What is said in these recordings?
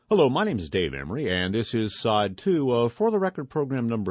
Hello, my name is Dave Emery, and this is Side 2 of For the Record program number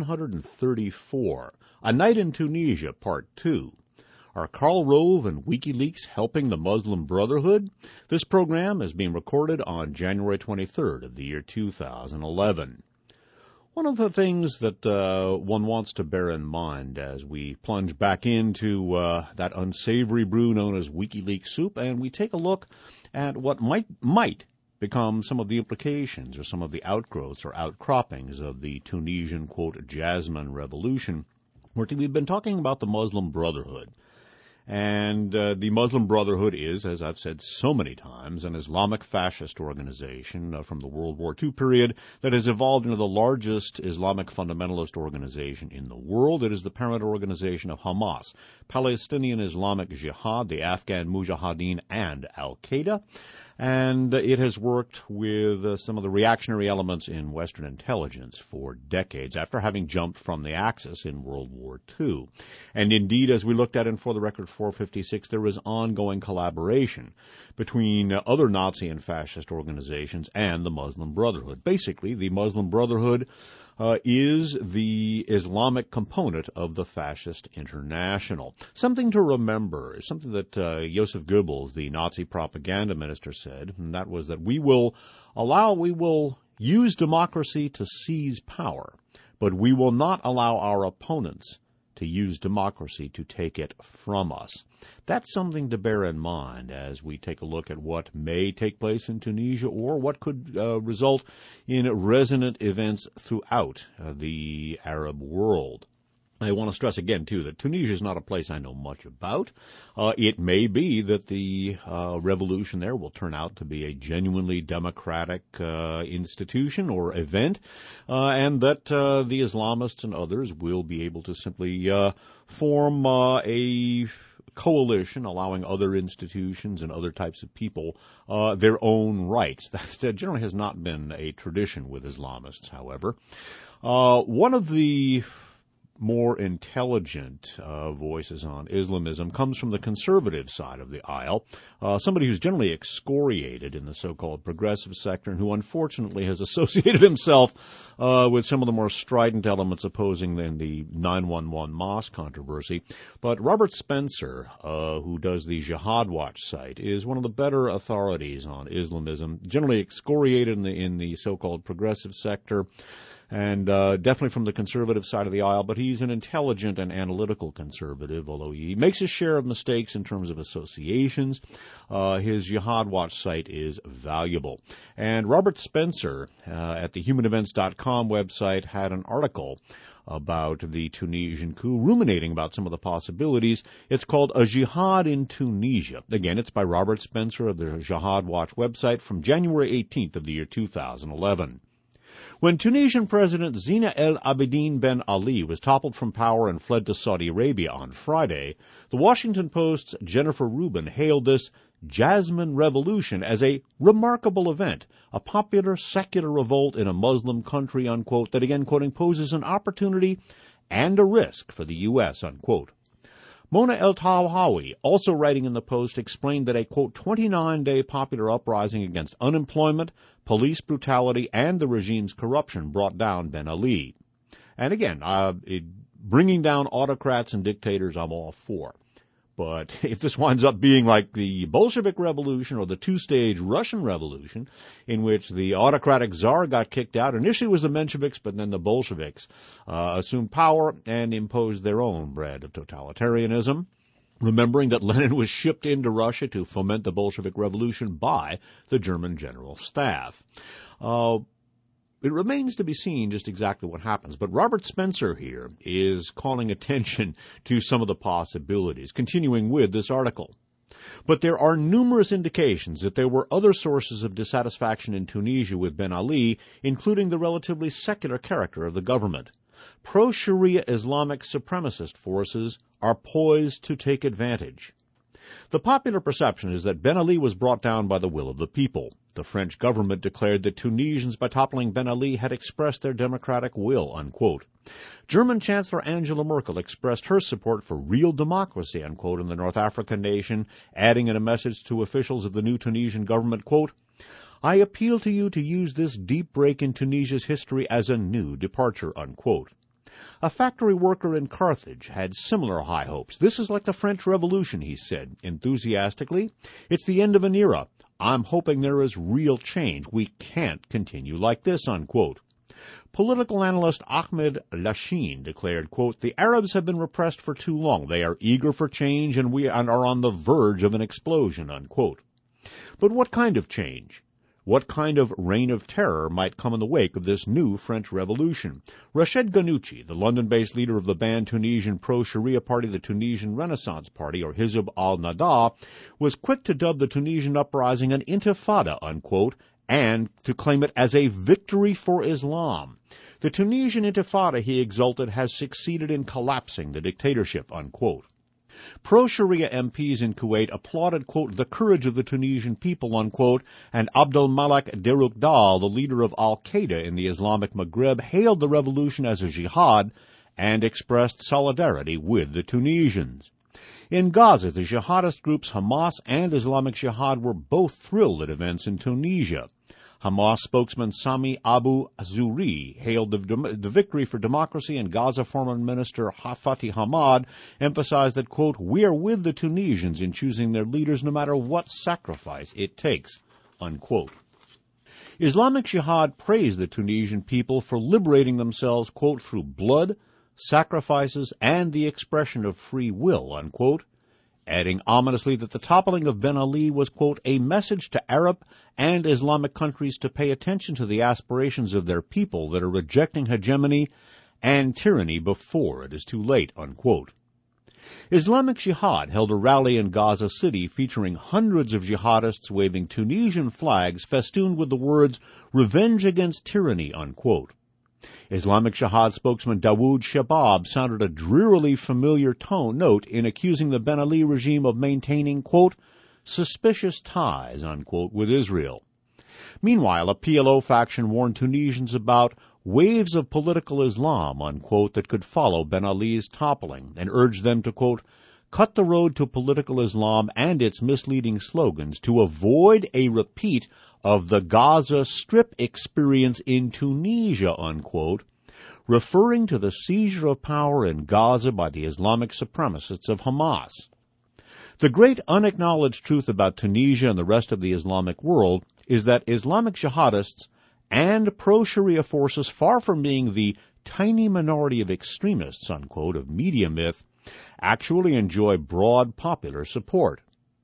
734, A Night in Tunisia, Part 2. Are Karl Rove and WikiLeaks helping the Muslim Brotherhood? This program is being recorded on January 23rd of the year 2011. One of the things that one wants to bear in mind as we plunge back into that unsavory brew known as WikiLeaks soup, and we take a look at what might become some of the implications or some of the outgrowths or outcroppings of the Tunisian, quote, Jasmine Revolution. We've been talking about the Muslim Brotherhood. And the Muslim Brotherhood is, as I've said so many times, an Islamic fascist organization from the World War II period that has evolved into the largest Islamic fundamentalist organization in the world. It is the parent organization of Hamas, Palestinian Islamic Jihad, the Afghan Mujahideen, and Al-Qaeda. And it has worked with some of the reactionary elements in Western intelligence for decades, after having jumped from the Axis in World War II. And indeed, as we looked at in For the Record 456, there is ongoing collaboration between other Nazi and fascist organizations and the Muslim Brotherhood. Basically, the Muslim Brotherhood is the Islamic component of the Fascist International. Something to remember is something that Joseph Goebbels, the Nazi propaganda minister, said, and that was that we will use democracy to seize power, but we will not allow our opponents to use democracy to take it from us. That's something to bear in mind as we take a look at what may take place in Tunisia or what could result in resonant events throughout the Arab world. I want to stress again, too, that Tunisia is not a place I know much about. It may be that the revolution there will turn out to be a genuinely democratic institution or event, and that the Islamists and others will be able to simply form a coalition allowing other institutions and other types of people their own rights. That generally has not been a tradition with Islamists, however. One of the more intelligent voices on Islamism comes from the conservative side of the aisle, somebody who's generally excoriated in the so-called progressive sector and who unfortunately has associated himself with some of the more strident elements opposing the 911 mosque controversy. But Robert Spencer, who does the Jihad Watch site, is one of the better authorities on Islamism, generally excoriated in the so-called progressive sector, and definitely from the conservative side of the aisle, but he's an intelligent and analytical conservative, although he makes his share of mistakes in terms of associations. His Jihad Watch site is valuable. And Robert Spencer at the humanevents.com website had an article about the Tunisian coup, ruminating about some of the possibilities. It's called A Jihad in Tunisia. Again, it's by Robert Spencer of the Jihad Watch website from January 18th of the year 2011. When Tunisian President Zine El Abidine Ben Ali was toppled from power and fled to Saudi Arabia on Friday, the Washington Post's Jennifer Rubin hailed this Jasmine Revolution as a remarkable event, a popular secular revolt in a Muslim country, unquote, that, again, quoting, poses an opportunity and a risk for the U.S., unquote. Mona El-Tahawi, also writing in the Post, explained that a, quote, 29-day popular uprising against unemployment, police brutality, and the regime's corruption brought down Ben Ali. And again, bringing down autocrats and dictators, I'm all for. But if this winds up being like the Bolshevik Revolution or the two-stage Russian Revolution, in which the autocratic czar got kicked out, initially it was the Mensheviks, but then the Bolsheviks assumed power and imposed their own brand of totalitarianism, remembering that Lenin was shipped into Russia to foment the Bolshevik Revolution by the German General Staff. It remains to be seen just exactly what happens, but Robert Spencer here is calling attention to some of the possibilities, continuing with this article. But there are numerous indications that there were other sources of dissatisfaction in Tunisia with Ben Ali, including the relatively secular character of the government. Pro-Sharia Islamic supremacist forces are poised to take advantage. The popular perception is that Ben Ali was brought down by the will of the people. The French government declared that Tunisians, by toppling Ben Ali, had expressed their democratic will, unquote. German Chancellor Angela Merkel expressed her support for real democracy, unquote, in the North African nation, adding in a message to officials of the new Tunisian government, quote, I appeal to you to use this deep break in Tunisia's history as a new departure, unquote. A factory worker in Carthage had similar high hopes. This is like the French Revolution, he said, enthusiastically. It's the end of an era. I'm hoping there is real change. We can't continue like this, unquote. Political analyst Ahmed Lashin declared, quote, the Arabs have been repressed for too long. They are eager for change and we are on the verge of an explosion, unquote. But what kind of change? What kind of reign of terror might come in the wake of this new French Revolution? Rached Ghannouchi, the London-based leader of the banned Tunisian pro-Sharia party, the Tunisian Renaissance Party, or Hizb al-Nada, was quick to dub the Tunisian uprising an intifada, unquote, and to claim it as a victory for Islam. The Tunisian intifada, he exulted, has succeeded in collapsing the dictatorship, unquote. Pro-Sharia MPs in Kuwait applauded, quote, the courage of the Tunisian people, unquote, and Abdelmalek Deroukdal, the leader of Al-Qaeda in the Islamic Maghreb, hailed the revolution as a jihad and expressed solidarity with the Tunisians. In Gaza, the jihadist groups Hamas and Islamic Jihad were both thrilled at events in Tunisia. Hamas spokesman Sami Abu Zuri hailed the victory for democracy, and Gaza Foreign Minister Fatih Hamad emphasized that, quote, we are with the Tunisians in choosing their leaders no matter what sacrifice it takes, unquote. Islamic Jihad praised the Tunisian people for liberating themselves, quote, through blood, sacrifices, and the expression of free will, unquote, adding ominously that the toppling of Ben Ali was, quote, a message to Arab and Islamic countries to pay attention to the aspirations of their people that are rejecting hegemony and tyranny before it is too late, unquote. Islamic Jihad held a rally in Gaza City featuring hundreds of jihadists waving Tunisian flags festooned with the words, revenge against tyranny, unquote. Islamic Jihad spokesman Dawood Shabab sounded a drearily familiar note in accusing the Ben Ali regime of maintaining, quote, suspicious ties, unquote, with Israel. Meanwhile, a PLO faction warned Tunisians about waves of political Islam, unquote, that could follow Ben Ali's toppling, and urged them to, quote, cut the road to political Islam and its misleading slogans to avoid a repeat of the Gaza Strip experience in Tunisia, unquote, referring to the seizure of power in Gaza by the Islamic supremacists of Hamas. The great unacknowledged truth about Tunisia and the rest of the Islamic world is that Islamic jihadists and pro-Sharia forces, far from being the tiny minority of extremists, unquote, of media myth, actually enjoy broad popular support.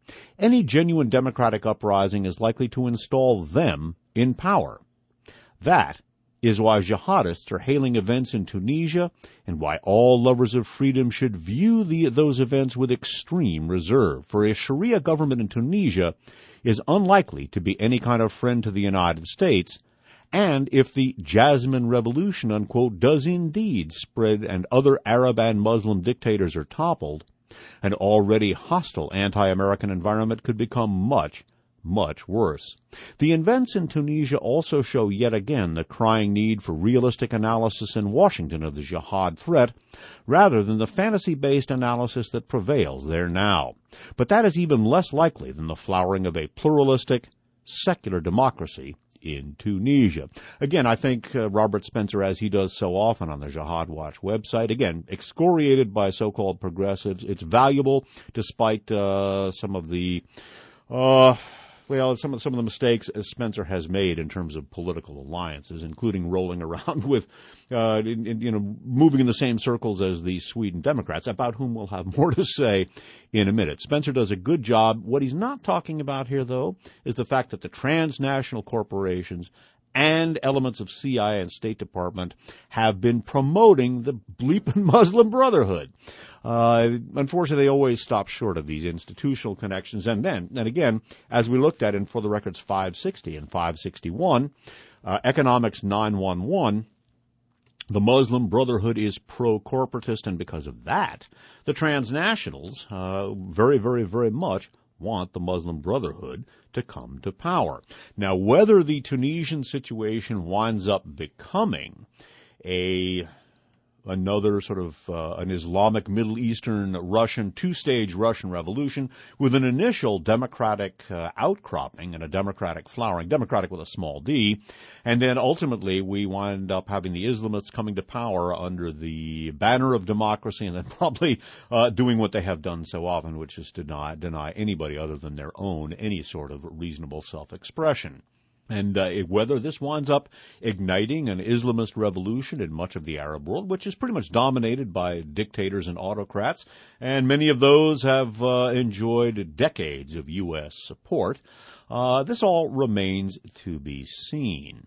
Any genuine democratic uprising is likely to install them in power. That is why jihadists are hailing events in Tunisia and why all lovers of freedom should view those events with extreme reserve. For a Sharia government in Tunisia is unlikely to be any kind of friend to the United States, and if the Jasmine Revolution, unquote, does indeed spread and other Arab and Muslim dictators are toppled, an already hostile anti-American environment could become much, much worse. The events in Tunisia also show yet again the crying need for realistic analysis in Washington of the jihad threat, rather than the fantasy-based analysis that prevails there now. But that is even less likely than the flowering of a pluralistic, secular democracy in Tunisia. Again, I think Robert Spencer, as he does so often on the Jihad Watch website, again, excoriated by so-called progressives. It's valuable despite some of the some of the mistakes Spencer has made in terms of political alliances, including rolling around with, moving in the same circles as the Sweden Democrats, about whom we'll have more to say in a minute. Spencer does a good job. What he's not talking about here, though, is the fact that the transnational corporations and elements of CIA and State Department have been promoting the bleeping Muslim Brotherhood. Unfortunately, they always stop short of these institutional connections. And again, as we looked at in For the Record's 560 and 561, Economics 911, the Muslim Brotherhood is pro-corporatist, and because of that, the transnationals very, very, very much want the Muslim Brotherhood to come to power. Now, whether the Tunisian situation winds up becoming a another sort of an Islamic Middle Eastern Russian, two-stage Russian revolution with an initial democratic outcropping and a democratic flowering, democratic with a small d, and then ultimately we wind up having the Islamists coming to power under the banner of democracy and then probably doing what they have done so often, which is to deny anybody other than their own any sort of reasonable self-expression. And whether this winds up igniting an Islamist revolution in much of the Arab world, which is pretty much dominated by dictators and autocrats, and many of those have enjoyed decades of U.S. support, this all remains to be seen.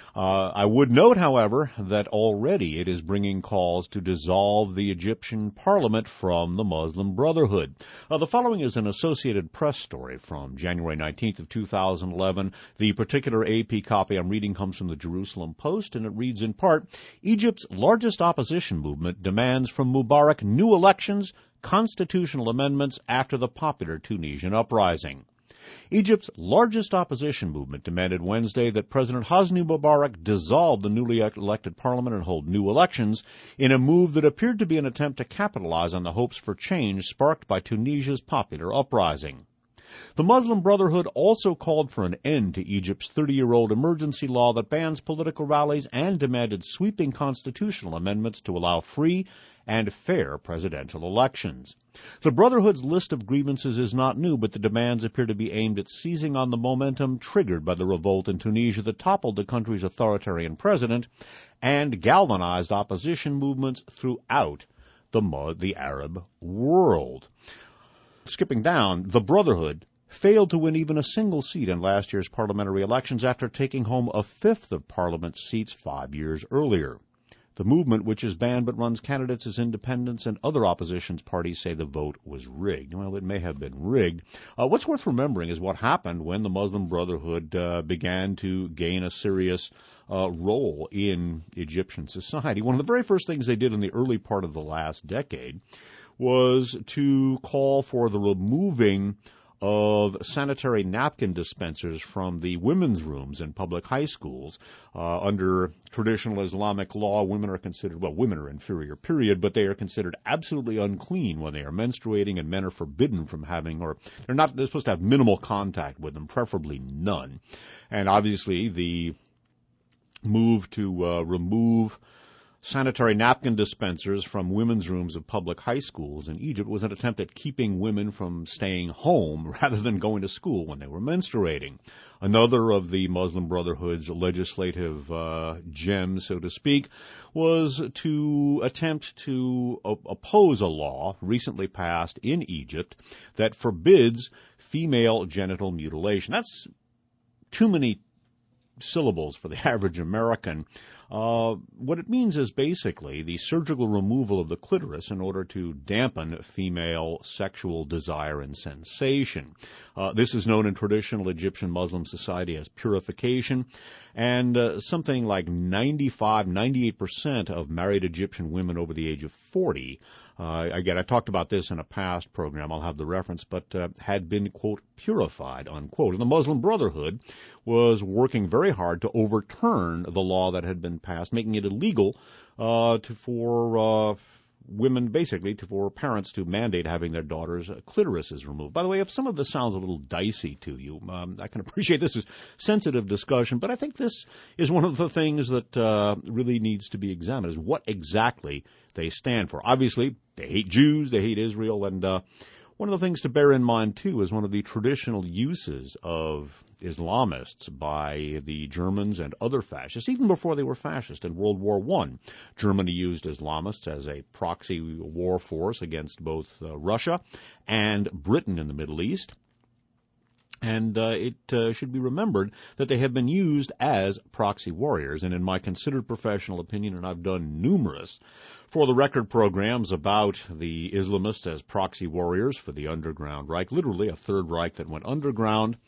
I would note, however, that already it is bringing calls to dissolve the Egyptian parliament from the Muslim Brotherhood. The following is an Associated Press story from January 19th of 2011. The particular AP copy I'm reading comes from the Jerusalem Post, and it reads in part, Egypt's largest opposition movement demands from Mubarak new elections, constitutional amendments after the popular Tunisian uprising. Egypt's largest opposition movement demanded Wednesday that President Hosni Mubarak dissolve the newly elected parliament and hold new elections in a move that appeared to be an attempt to capitalize on the hopes for change sparked by Tunisia's popular uprising. The Muslim Brotherhood also called for an end to Egypt's 30-year-old emergency law that bans political rallies and demanded sweeping constitutional amendments to allow free and fair presidential elections. The Brotherhood's list of grievances is not new, but the demands appear to be aimed at seizing on the momentum triggered by the revolt in Tunisia that toppled the country's authoritarian president and galvanized opposition movements throughout the Arab world. Skipping down, the Brotherhood failed to win even a single seat in last year's parliamentary elections after taking home a fifth of parliament's seats 5 years earlier. The movement, which is banned but runs candidates as independents, and other opposition parties say the vote was rigged. Well, it may have been rigged. What's worth remembering is what happened when the Muslim Brotherhood began to gain a serious role in Egyptian society. One of the very first things they did in the early part of the last decade was to call for the removing of sanitary napkin dispensers from the women's rooms in public high schools. Under traditional Islamic law, women are considered, women are inferior, period, but they are considered absolutely unclean when they are menstruating, and men are forbidden from having, or they're supposed to have minimal contact with them, preferably none. And obviously the move to remove sanitary napkin dispensers from women's rooms of public high schools in Egypt was an attempt at keeping women from staying home rather than going to school when they were menstruating. Another of the Muslim Brotherhood's legislative gems, so to speak, was to attempt to oppose a law recently passed in Egypt that forbids female genital mutilation. That's too many syllables for the average American. What it means is basically the surgical removal of the clitoris in order to dampen female sexual desire and sensation. This is known in traditional Egyptian Muslim society as purification, and something like 98% of married Egyptian women over the age of 40 again, I talked about this in a past program, I'll have the reference, but had been, quote, purified, unquote. And the Muslim Brotherhood was working very hard to overturn the law that had been passed, making it illegal for women, basically, for parents to mandate having their daughters' clitorises removed. By the way, if some of this sounds a little dicey to you, I can appreciate this is sensitive discussion, but I think this is one of the things that really needs to be examined, is what exactly they stand for. Obviously, they hate Jews, they hate Israel, and one of the things to bear in mind, too, is one of the traditional uses of Islamists by the Germans and other fascists, even before they were fascist in World War I. Germany used Islamists as a proxy war force against both Russia and Britain in the Middle East. And it should be remembered that they have been used as proxy warriors. And in my considered professional opinion, and I've done numerous for the record programs about the Islamists as proxy warriors for the Underground Reich, literally a Third Reich that went underground,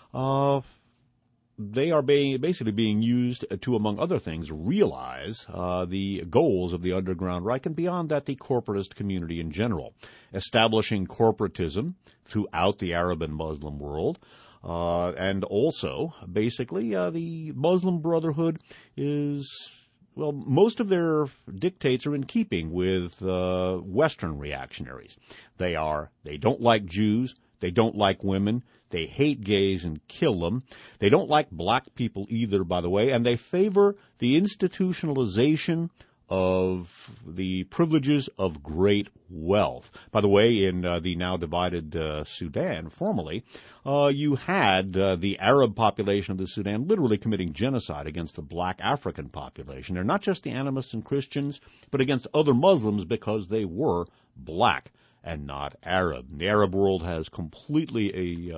they are basically being used to, among other things, realize the goals of the Underground Reich, and beyond that, the corporatist community in general, establishing corporatism throughout the Arab and Muslim world. And also, basically, the Muslim Brotherhood is well, most of their dictates are in keeping with Western reactionaries. They don't like Jews, they don't like women, they hate gays and kill them. They don't like black people either, by the way, and they favor the institutionalization of the privileges of great wealth. By the way, in the now divided Sudan, formerly, you had the Arab population of the Sudan literally committing genocide against the black African population. They're not just the animists and Christians, but against other Muslims because they were black and not Arab. The Arab world has completely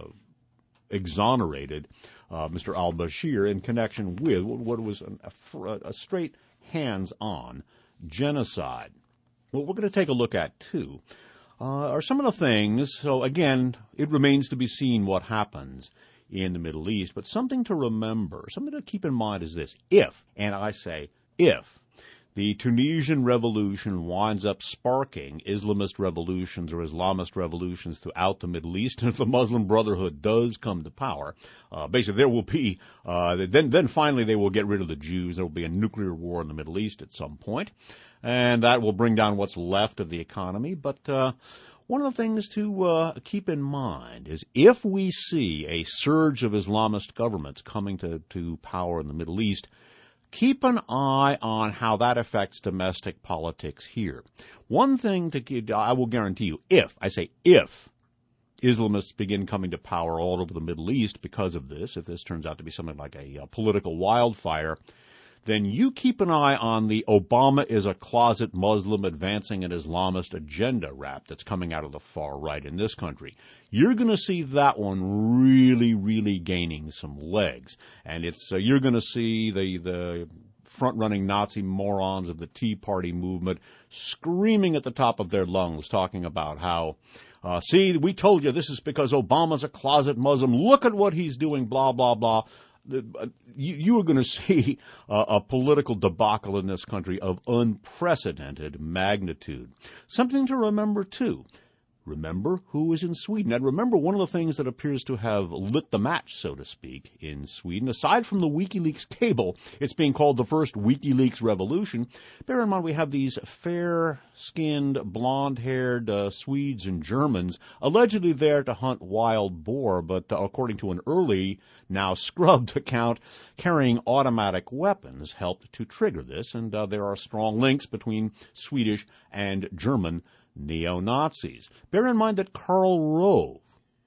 exonerated Mr. al-Bashir in connection with what was a straight hands-on genocide. What we're going to take a look at, too, are some of the things. So, again, it remains to be seen what happens in the Middle East, but something to remember, something to keep in mind is this. If, and I say if, the Tunisian revolution winds up sparking Islamist revolutions or Islamist revolutions throughout the Middle East, and if the Muslim Brotherhood does come to power, basically there will be, then finally they will get rid of the Jews. There will be a nuclear war in the Middle East at some point, and that will bring down what's left of the economy. But one of the things to keep in mind is if we see a surge of Islamist governments coming to power in the Middle East, keep an eye on how that affects domestic politics here. One thing I will guarantee you, if Islamists begin coming to power all over the Middle East because of this, if this turns out to be something like a political wildfire, then you keep an eye on the Obama is a closet Muslim advancing an Islamist agenda rap that's coming out of the far right in this country. You're going to see that one really, really gaining some legs. And you're going to see the front-running Nazi morons of the Tea Party movement screaming at the top of their lungs, talking about how, see, we told you this is because Obama's a closet Muslim. Look at what he's doing, blah, blah, blah. You are going to see a political debacle in this country of unprecedented magnitude. Something to remember, too. Remember who is in Sweden. And remember one of the things that appears to have lit the match, so to speak, in Sweden. Aside from the WikiLeaks cable, it's being called the first WikiLeaks revolution. Bear in mind we have these fair-skinned, blonde-haired Swedes and Germans allegedly there to hunt wild boar, but according to an early, now scrubbed account, carrying automatic weapons helped to trigger this. And there are strong links between Swedish and German neo-Nazis. Bear in mind that Karl Rove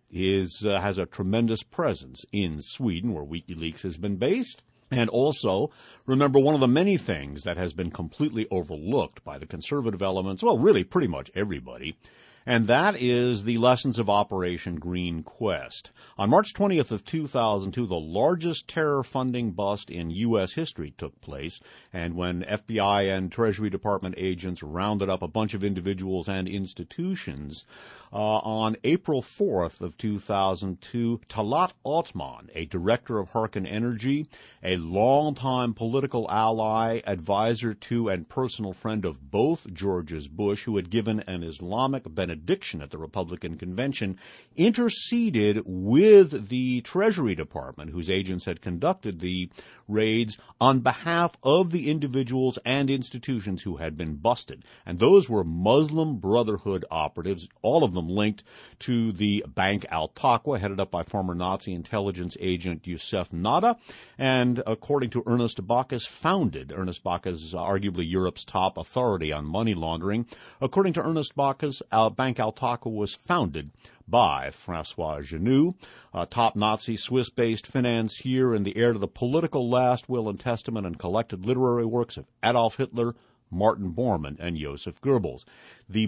has a tremendous presence in Sweden, where WikiLeaks has been based. And also, remember one of the many things that has been completely overlooked by the conservative elements, well, really pretty much everybody, and that is the lessons of Operation Green Quest. On March 20th of 2002, the largest terror funding bust in U.S. history took place, and when FBI and Treasury Department agents rounded up a bunch of individuals and institutions, on April 4th of 2002, Talat Altman, a director of Harken Energy, a longtime political ally, advisor to, and personal friend of both Georges Bush, who had given an Islamic benediction at the Republican convention, interceded with the Treasury Department, whose agents had conducted the raids, on behalf of the individuals and institutions who had been busted. And those were Muslim Brotherhood operatives, all of them linked to the Bank al-Taqwa, headed up by former Nazi intelligence agent Youssef Nada, and according to Ernest Bacchus, Ernest Bacchus is arguably Europe's top authority on money laundering. According to Ernest Bacchus, Bank al-Taqwa was founded by François Genoux, a top Nazi Swiss-based financier and the heir to the political last will and testament and collected literary works of Adolf Hitler, Martin Bormann, and Joseph Goebbels. The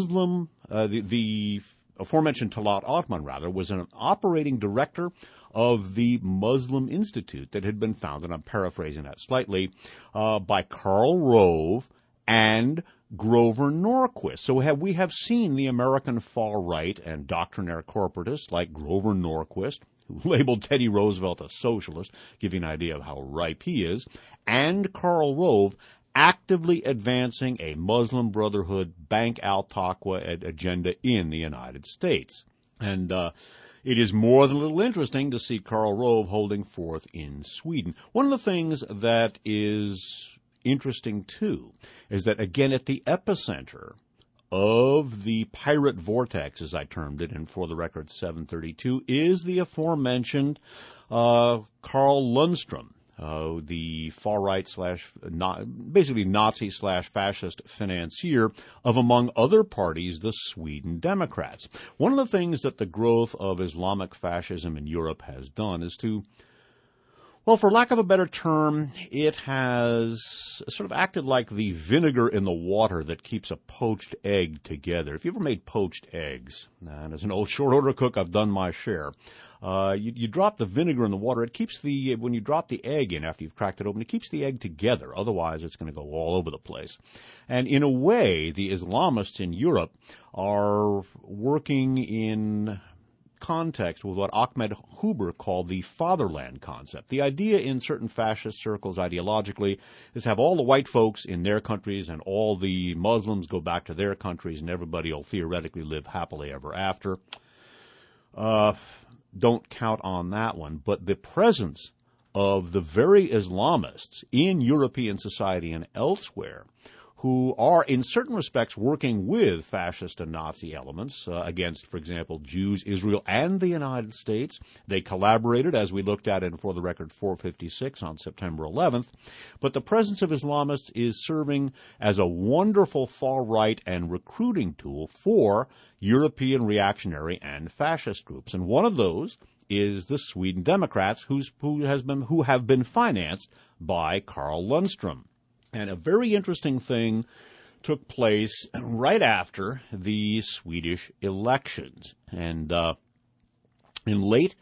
the aforementioned Talat Altman, was an operating director of the Muslim Institute that had been founded, I'm paraphrasing that slightly, by Karl Rove and Grover Norquist. So we have seen the American far right and doctrinaire corporatists like Grover Norquist, who labeled Teddy Roosevelt a socialist, giving an idea of how ripe he is, and Karl Rove actively advancing a Muslim Brotherhood Bank al-Taqwa agenda in the United States. And it is more than a little interesting to see Karl Rove holding forth in Sweden. One of the things that is interesting, too, is that, again, at the epicenter of the pirate vortex, as I termed it, and for the record 732, is the aforementioned Carl Lundstrom, the far-right basically Nazi/fascist financier of, among other parties, the Sweden Democrats. One of the things that the growth of Islamic fascism in Europe has done is to, well, for lack of a better term, it has sort of acted like the vinegar in the water that keeps a poached egg together. If you ever made poached eggs, and as an old short-order cook, I've done my share, you drop the vinegar in the water. It keeps when you drop the egg in after you've cracked it open, it keeps the egg together. Otherwise, it's going to go all over the place. And in a way, the Islamists in Europe are working in context with what Ahmed Huber called the fatherland concept. The idea in certain fascist circles ideologically is to have all the white folks in their countries and all the Muslims go back to their countries and everybody will theoretically live happily ever after. Don't count on that one. But the presence of the very Islamists in European society and elsewhere who are, in certain respects, working with fascist and Nazi elements against, for example, Jews, Israel, and the United States. They collaborated, as we looked at in For the Record 456 on September 11th. But the presence of Islamists is serving as a wonderful far-right and recruiting tool for European reactionary and fascist groups. And one of those is the Sweden Democrats, who have been financed by Carl Lundstrom. And a very interesting thing took place right after the Swedish elections. And in late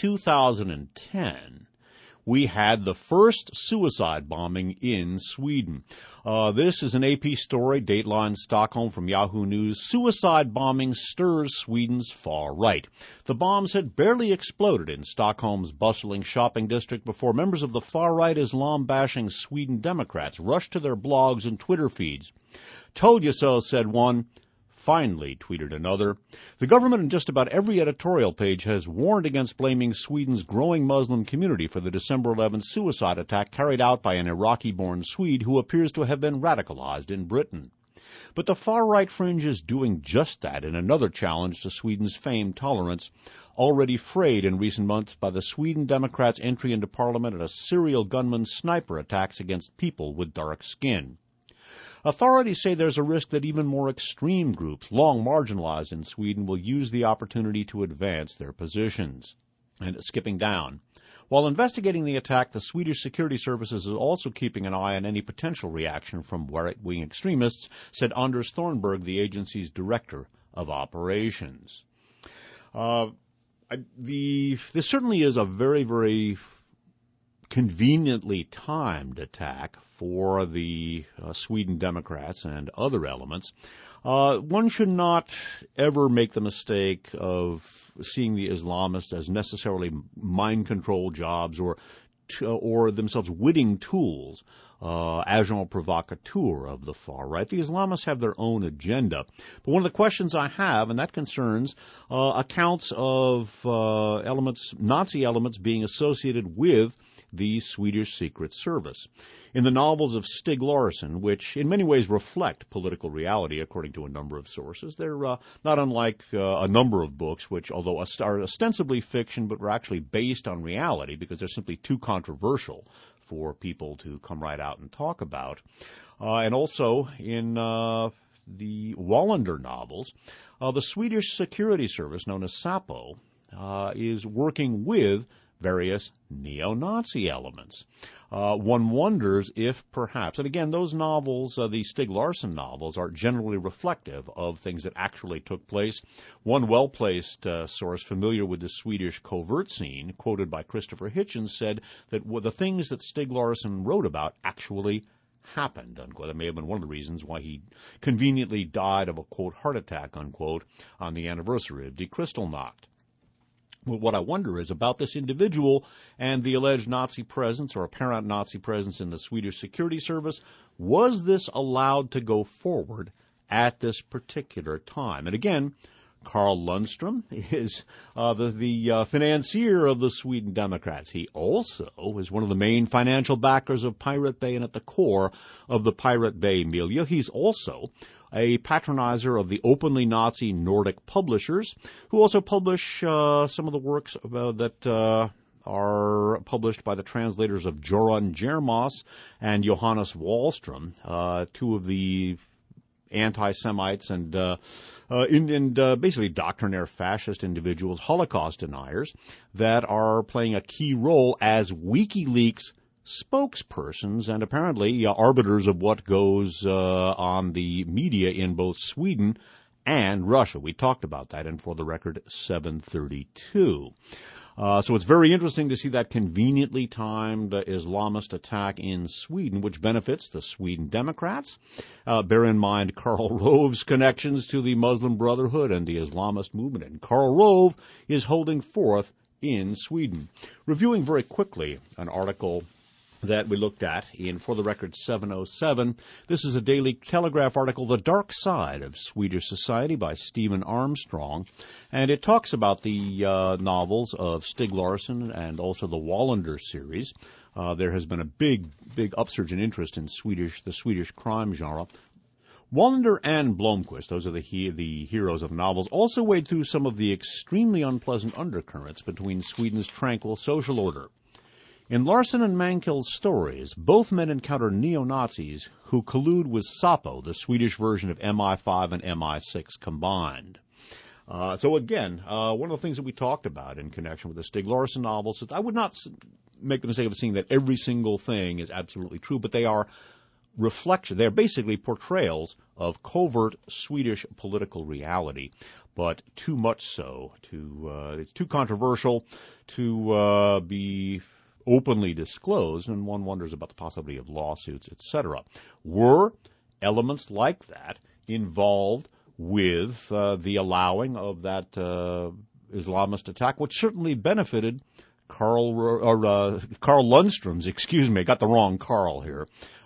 2010, we had the first suicide bombing in Sweden. This is an AP story, Dateline Stockholm from Yahoo News. Suicide bombing stirs Sweden's far right. The bombs had barely exploded in Stockholm's bustling shopping district before members of the far-right Islam-bashing Sweden Democrats rushed to their blogs and Twitter feeds. "Told you so," said one. "Finally," tweeted another. The government in just about every editorial page has warned against blaming Sweden's growing Muslim community for the December 11th suicide attack carried out by an Iraqi-born Swede who appears to have been radicalized in Britain. But the far-right fringe is doing just that in another challenge to Sweden's famed tolerance, already frayed in recent months by the Sweden Democrats' entry into parliament and a serial gunman sniper attacks against people with dark skin. Authorities say there's a risk that even more extreme groups, long marginalized in Sweden, will use the opportunity to advance their positions. And skipping down. While investigating the attack, the Swedish security services is also keeping an eye on any potential reaction from right-wing extremists, said Anders Thornberg, the agency's director of operations. This certainly is a very, very conveniently timed attack for the Sweden Democrats and other elements. One should not ever make the mistake of seeing the Islamists as necessarily mind control jobs or themselves witting tools, agent provocateur of the far right. The Islamists have their own agenda. But one of the questions I have, and that concerns accounts of Nazi elements being associated with the Swedish Secret Service. In the novels of Stieg Larsson, which in many ways reflect political reality according to a number of sources, they're not unlike a number of books which, although are ostensibly fiction, but were actually based on reality because they're simply too controversial for people to come right out and talk about. And also in the Wallander novels, the Swedish security service, known as Säpo, is working with various neo-Nazi elements. One wonders if perhaps, and again, those novels, the Stieg Larsson novels, are generally reflective of things that actually took place. One well-placed source familiar with the Swedish covert scene, quoted by Christopher Hitchens, said that the things that Stieg Larsson wrote about actually happened, unquote. That may have been one of the reasons why he conveniently died of a, quote, heart attack, unquote, on the anniversary of Die Kristallnacht. Well, what I wonder is about this individual and the alleged Nazi presence or apparent Nazi presence in the Swedish security service. Was this allowed to go forward at this particular time? And again, Carl Lundstrom is the financier of the Sweden Democrats. He also is one of the main financial backers of Pirate Bay and at the core of the Pirate Bay milieu. He's also a patronizer of the openly Nazi Nordic publishers, who also publish some of the works that are published by the translators of Göran Jermos and Johannes Wallström, two of the anti-Semites and basically doctrinaire fascist individuals, Holocaust deniers, that are playing a key role as WikiLeaks spokespersons and apparently arbiters of what goes on the media in both Sweden and Russia. We talked about that in For the Record 732. So it's very interesting to see that conveniently timed Islamist attack in Sweden, which benefits the Sweden Democrats. Bear in mind Karl Rove's connections to the Muslim Brotherhood and the Islamist movement. And Karl Rove is holding forth in Sweden. Reviewing very quickly an article that we looked at in For the Record 707. This is a Daily Telegraph article, The Dark Side of Swedish Society by Stephen Armstrong. And it talks about the novels of Stieg Larsson and also the Wallander series. There has been a big upsurge in interest in the Swedish crime genre. Wallander and Blomqvist, those are the heroes of novels, also wade through some of the extremely unpleasant undercurrents between Sweden's tranquil social order. In Larsson and Mankell's stories, both men encounter neo-Nazis who collude with Sapo, the Swedish version of MI5 and MI6 combined. So again, one of the things that we talked about in connection with the Stieg Larsson novels is I would not make the mistake of saying that every single thing is absolutely true, but they are reflections. They're basically portrayals of covert Swedish political reality, but too much so it's too controversial to be openly disclosed, and one wonders about the possibility of lawsuits, etc. Were elements like that involved with the allowing of that Islamist attack, which certainly benefited Carl Lundstrom's, excuse me, I got the wrong Carl here.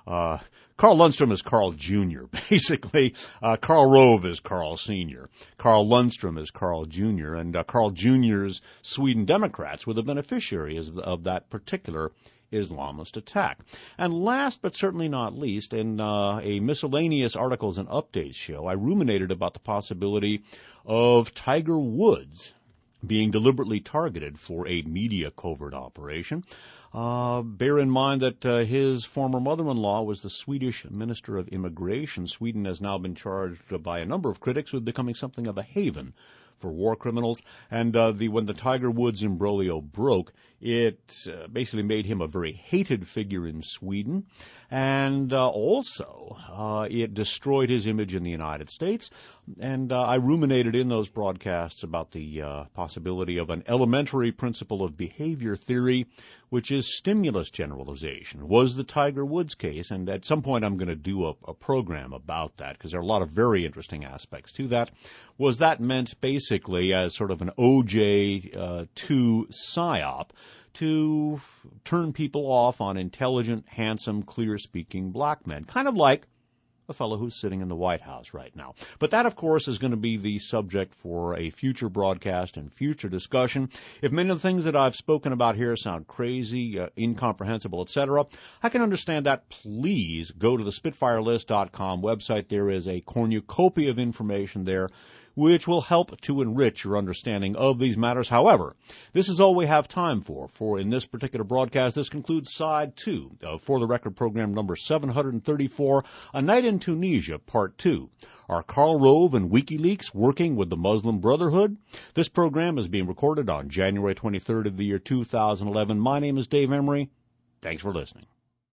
Carl Lundstrom is Carl Jr., basically. Karl Rove is Carl Sr. Carl Lundstrom is Carl Jr., and Carl Jr.'s Sweden Democrats were the beneficiaries of that particular Islamist attack. And last but certainly not least, in a miscellaneous articles and updates show, I ruminated about the possibility of Tiger Woods being deliberately targeted for a media covert operation. Bear in mind that his former mother-in-law was the Swedish Minister of Immigration. Sweden has now been charged by a number of critics with becoming something of a haven for war criminals. And when the Tiger Woods imbroglio broke, it basically made him a very hated figure in Sweden. And also, it destroyed his image in the United States. And I ruminated in those broadcasts about the possibility of an elementary principle of behavior theory, which is stimulus generalization, was the Tiger Woods case. And at some point I'm going to do a program about that, because there are a lot of very interesting aspects to that. Was that meant basically as sort of an OJ2 psyop to turn people off on intelligent, handsome, clear-speaking black men, kind of like a fellow who's sitting in the White House right now. But that, of course, is going to be the subject for a future broadcast and future discussion. If many of the things that I've spoken about here sound crazy, incomprehensible, etc., I can understand that. Please go to the SpitfireList.com website. There is a cornucopia of information there which will help to enrich your understanding of these matters. However, this is all we have time for in this particular broadcast. This concludes Side 2 of For the Record program number 734, A Night in Tunisia, Part 2. Are Karl Rove and WikiLeaks working with the Muslim Brotherhood? This program is being recorded on January 23rd of the year 2011. My name is Dave Emery. Thanks for listening.